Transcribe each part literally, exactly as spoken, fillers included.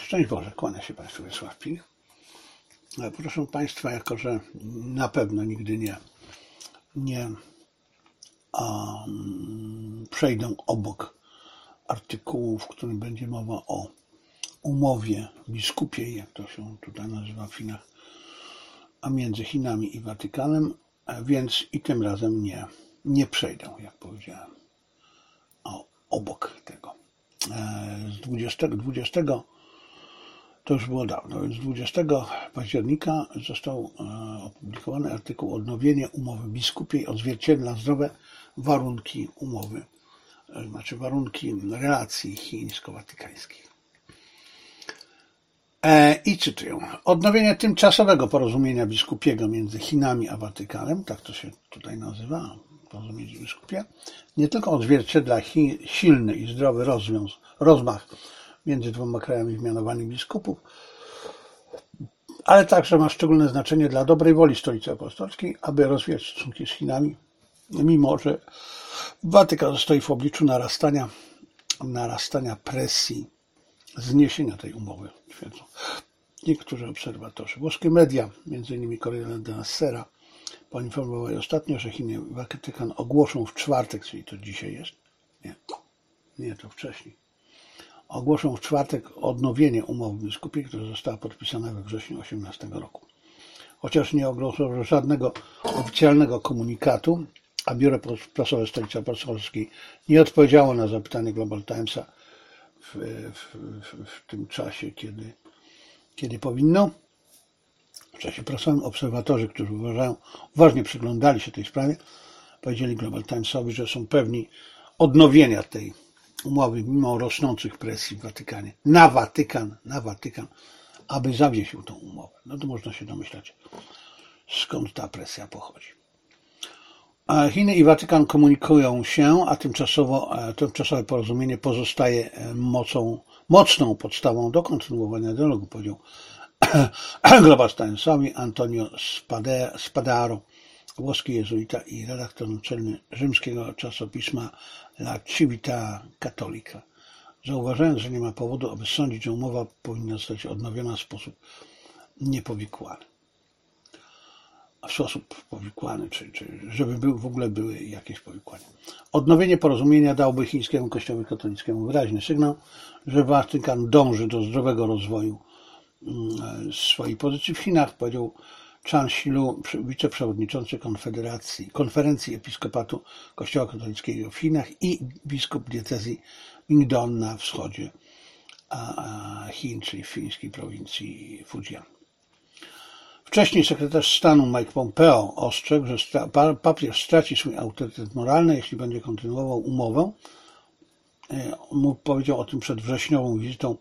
Szczęść Boże, kłania się Państwu Wiesław Pilch. Proszę Państwa, jako że na pewno nigdy nie, nie um, przejdę obok artykułu, w którym będzie mowa o umowie biskupiej, jak to się tutaj nazywa w Chinach, a między Chinami i Watykanem, więc i tym razem nie, nie przejdę, jak powiedziałem, o, obok tego. Z dwudziestego, dwudziestego to już było dawno, więc dwudziestego października został opublikowany artykuł Odnowienie umowy biskupiej odzwierciedla zdrowe warunki umowy, znaczy warunki relacji chińsko-watykańskich. I cytuję. Odnowienie tymczasowego porozumienia biskupiego między Chinami a Watykanem, tak to się tutaj nazywa, porozumienie biskupie, nie tylko odzwierciedla chi, silny i zdrowy rozwiąz, rozmach między dwoma krajami w mianowaniu biskupów, ale także ma szczególne znaczenie dla dobrej woli Stolicy Apostolskiej, aby rozwijać stosunki z Chinami, mimo że Watykan stoi w obliczu narastania, narastania presji zniesienia tej umowy, twierdzą niektórzy obserwatorzy. Włoskie media, między innymi Corriere della Sera, poinformowały ostatnio, że Chiny i Watykan ogłoszą w czwartek, czyli to dzisiaj jest, nie, nie, to wcześniej, ogłoszą w czwartek odnowienie umowy biskupiej, która została podpisana we wrześniu osiemnastego roku. Chociaż nie ogłoszono żadnego oficjalnego komunikatu, a biuro prasowe Stolicy Apostolskiej nie odpowiedziało na zapytanie Global Timesa w, w, w, w tym czasie, kiedy, kiedy powinno. W czasie prasowym obserwatorzy, którzy uważają, uważnie przyglądali się tej sprawie, powiedzieli Global Timesowi, że są pewni odnowienia tej umowy mimo rosnących presji w Watykanie, na Watykan, na Watykan, aby zawiesił tą umowę. No to można się domyślać, skąd ta presja pochodzi. Chiny i Watykan komunikują się, a tymczasowo, tymczasowe porozumienie pozostaje mocą, mocną podstawą do kontynuowania dialogu, powiedział Global Timesowi Antonio Spadaro, włoski jezuita i redaktor naczelny rzymskiego czasopisma La Civiltà Cattolica, zauważając, że nie ma powodu, aby sądzić, że umowa powinna zostać odnowiona w sposób niepowikłany. W sposób powikłany, czy, czy żeby był, w ogóle były jakieś powikłania. Odnowienie porozumienia dałby chińskiemu kościołowi katolickiemu wyraźny sygnał, że Watykan dąży do zdrowego rozwoju swojej pozycji w Chinach, powiedział Chan Xilu, wiceprzewodniczący Konfederacji, Konferencji Episkopatu Kościoła Katolickiego w Chinach i biskup diecezji Mingdong na wschodzie Chin, czyli w fińskiej prowincji Fujian. Wcześniej sekretarz stanu Mike Pompeo ostrzegł, że papież straci swój autorytet moralny, jeśli będzie kontynuował umowę. Powiedział o tym przed wrześniową wizytą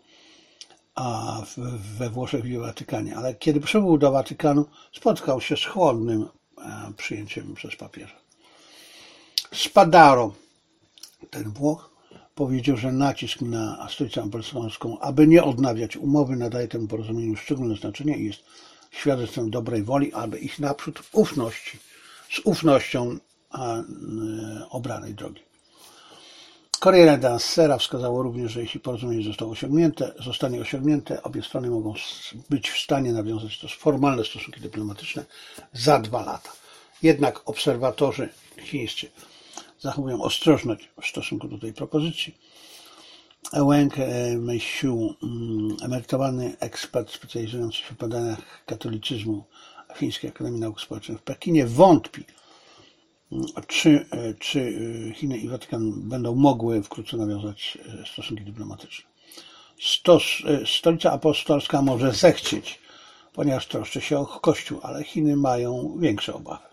we Włoszech i w Watykanie, ale kiedy przybył do Watykanu, spotkał się z chłodnym przyjęciem przez papieża. Spadaro, ten Włoch, powiedział, że nacisk na Stolicę Apostolską, aby nie odnawiać umowy, nadaje temu porozumieniu szczególne znaczenie i jest świadectwem dobrej woli, aby iść naprzód w ufności, z ufnością a, y, obranej drogi. Corriere della Sera wskazało również, że jeśli porozumienie zostało osiągnięte, zostanie osiągnięte, obie strony mogą być w stanie nawiązać to formalne stosunki dyplomatyczne za dwa lata. Jednak obserwatorzy chińscy zachowują ostrożność w stosunku do tej propozycji. Wang Meisiu, emerytowany ekspert specjalizujący się w badaniach katolicyzmu Chińskiej Akademii Nauk Społecznych w Pekinie, wątpi, czy, czy Chiny i Watykan będą mogły wkrótce nawiązać stosunki dyplomatyczne. Stos, Stolica Apostolska może zechcieć, ponieważ troszczy się o Kościół, ale Chiny mają większe obawy.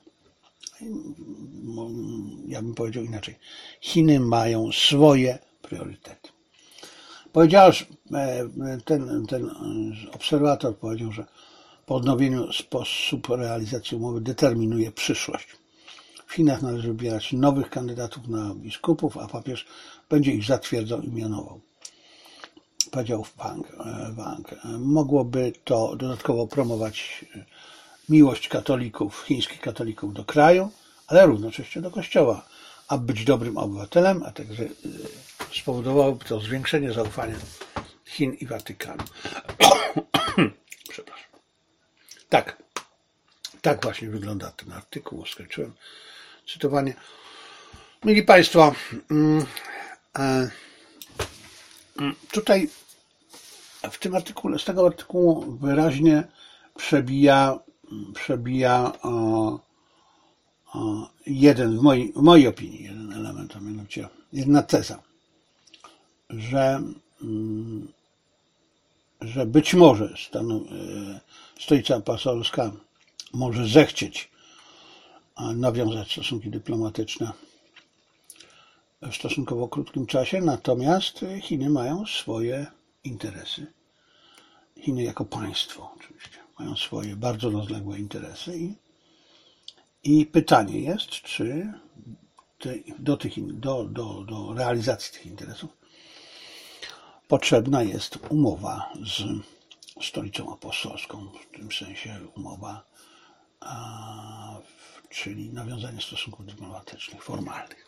Ja bym powiedział inaczej. Chiny mają swoje priorytety. Powiedział, ten, ten obserwator powiedział, że po odnowieniu sposób realizacji umowy determinuje przyszłość. W Chinach należy wybierać nowych kandydatów na biskupów, a papież będzie ich zatwierdzał i mianował. Powiedział Wang. Wang. Mogłoby to dodatkowo promować miłość katolików, chińskich katolików do kraju, ale równocześnie do Kościoła, aby być dobrym obywatelem, a także spowodowałoby to zwiększenie zaufania Chin i Watykanu. Przepraszam. Tak, tak właśnie wygląda ten artykuł. Skończyłem cytowanie. Mili Państwo, tutaj w tym artykule, z tego artykułu wyraźnie przebija, przebija jeden, w mojej, w mojej opinii, jeden element, a mianowicie jedna teza, że, że być może stanu, Stolica Apostolska może zechcieć nawiązać stosunki dyplomatyczne w stosunkowo krótkim czasie, natomiast Chiny mają swoje interesy. Chiny jako państwo oczywiście mają swoje bardzo rozległe interesy i, i pytanie jest, czy te, do, tych, do, do, do realizacji tych interesów potrzebna jest umowa z Stolicą Apostolską, w tym sensie umowa, a, czyli nawiązanie stosunków dyplomatycznych, formalnych.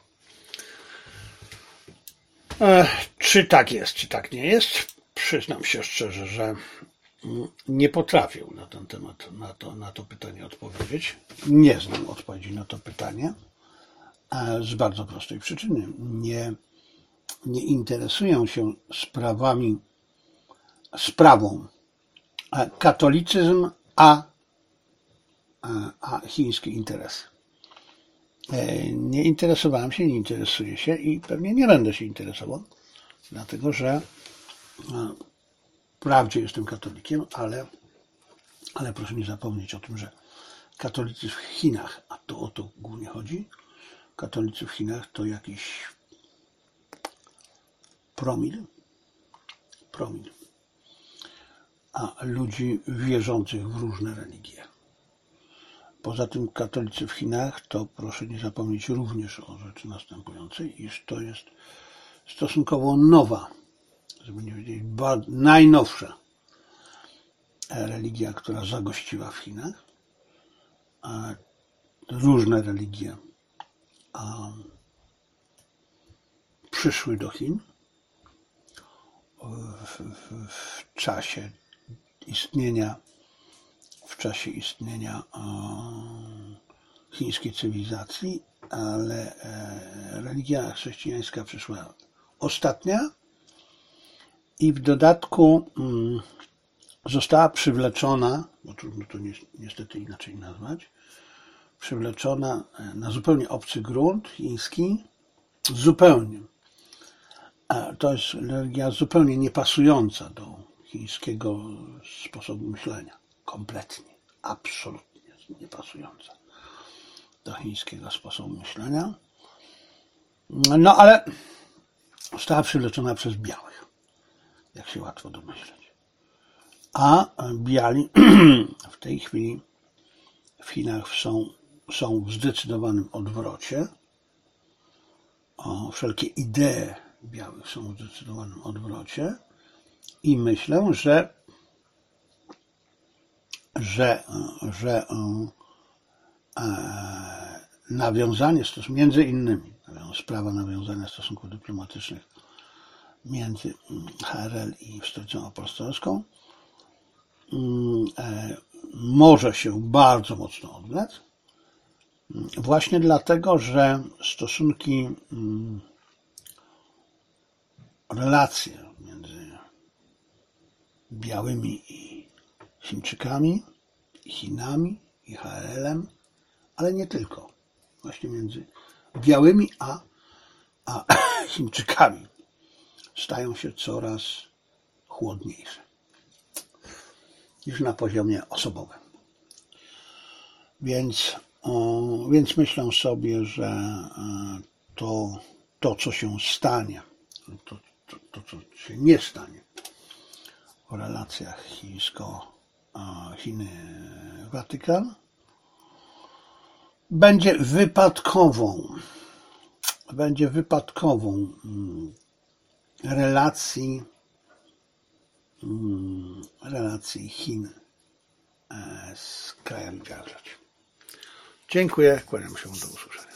E, czy tak jest, czy tak nie jest? Przyznam się szczerze, że nie potrafię na ten temat, na to, na to pytanie odpowiedzieć. Nie znam odpowiedzi na to pytanie z bardzo prostej przyczyny. Nie, nie interesuję się sprawami, sprawą katolicyzm, a, a chińskie interesy. Nie interesowałem się, nie interesuję się i pewnie nie będę się interesował, dlatego że wprawdzie jestem katolikiem, ale, ale proszę nie zapomnieć o tym, że katolicy w Chinach, a to o to głównie chodzi, katolicy w Chinach to jakiś promil, promil, a ludzi wierzących w różne religie. Poza tym katolicy w Chinach to proszę nie zapomnieć również o rzeczy następującej, iż to jest stosunkowo nowa, żeby nie powiedzieć najnowsza religia, która zagościła w Chinach. Różne religie przyszły do Chin w, w, w czasie istnienia w czasie istnienia chińskiej cywilizacji, ale religia chrześcijańska przyszła ostatnia i w dodatku została przywleczona, bo trudno to niestety inaczej nazwać, przywleczona na zupełnie obcy grunt chiński, zupełnie. To jest religia zupełnie niepasująca do chińskiego sposobu myślenia. Kompletnie, absolutnie niepasująca do chińskiego sposobu myślenia. No ale została przywleczona przez białych, jak się łatwo domyśleć. A biali w tej chwili w Chinach są, są w zdecydowanym odwrocie. O, wszelkie idee białych są w zdecydowanym odwrocie i myślę, że że, że e, nawiązanie stosunków, między innymi sprawa nawiązania stosunków dyplomatycznych między H R L i Stolicą Apostolską e, może się bardzo mocno odwlec, właśnie dlatego, że stosunki, relacje między białymi i Chińczykami, Chinami i H R L-em, ale nie tylko. Właśnie między białymi a, a Chińczykami stają się coraz chłodniejsze. Już na poziomie osobowym. Więc, o, więc myślę sobie, że to, to co się stanie, to, to, to co się nie stanie w relacjach chińsko Chiny-Watykan, będzie wypadkową, będzie wypadkową relacji, relacji Chin z krajami G A R trzecim. Dziękuję, kłaniam się, do usłyszenia.